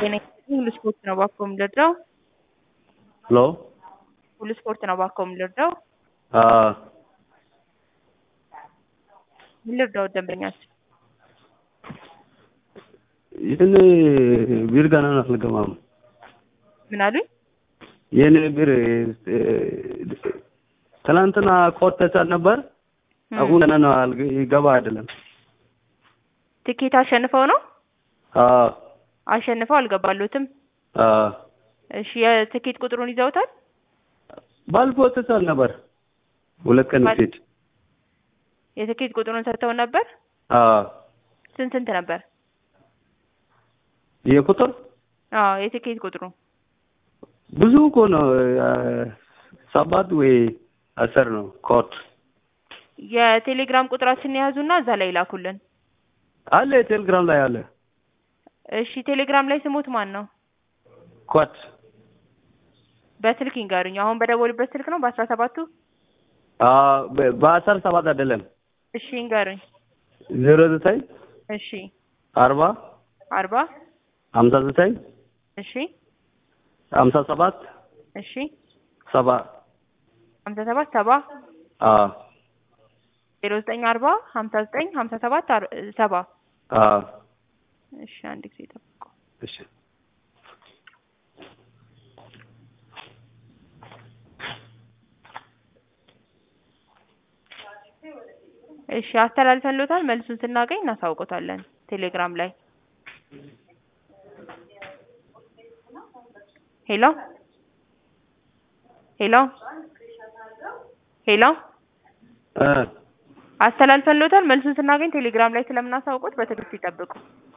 ሁሉ ስፖርት ነው እባክዎ የምንረዳው? ሄሎ ሁሉ ስፖርት ነው እባክዎ የምንረዳው? ምን ልርዳው ደንበኛችን? የኔ ብር ገና አልገባም። ምን አሉኝ? የኔ ብር ትናንትና ኮድ ተሰጥ ነበር። አሁን ገና ይገባ አይደለም። ትኬት አሸንፈው ነው? አሸንፈው አልገባሉትም? እሺ የትኬት ቁጥሩን ይዘውታል? ባለፈው ተሰጥ ነበር። ሁለት ቀን ፊት የትኬት ቁጥሩን ሰጥተው ነበር? ስንት ነበር? የቁጥር የትኬት ቁጥሩ ብዙ እኮ ነው። 7 ወይ 10 ነው ኮድ። የቴሌግራም ቁጥራችንን ያዙና እዛ ላይ ላኩልን። አለ ቴሌግራም ላይ አለ። እሺ ቴሌግራም ላይ ስሙት ማን ነው? ኮድ በስልክ ይንገሩኝ። አሁን በደወሉበት ስልክ ነው በ17ቱ? በ17 አይደለም። እሺ ይንገሩኝ። 09 እሺ 40 59 እሺ 57 እሺ 7 57 70 09 40 59 57 70 እሺ አንድ ጊዜ ጠብቁ። እሺ እሺ አስተላልፈንሎታል። መልሱን ስናገኝ እናሳውቆታለን ቴሌግራም ላይ። ሄሎ ሄሎ ሄሎ አስተላልፈንሎታል። መልሱን ስናገኝ ቴሌግራም ላይ ስለምናሳውቆት በትዕግስት ይጠብቁ።